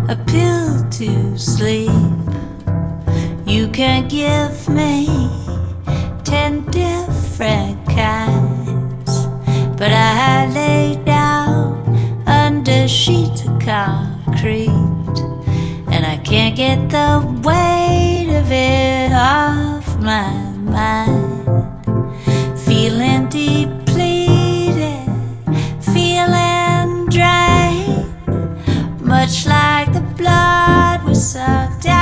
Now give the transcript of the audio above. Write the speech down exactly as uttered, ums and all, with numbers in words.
a pill to sleep. You can give me ten different kinds, but I lay down under sheets of concrete, and I can't get the weight of it off my mind. Feeling depleted, feeling drained, much like the blood was sucked out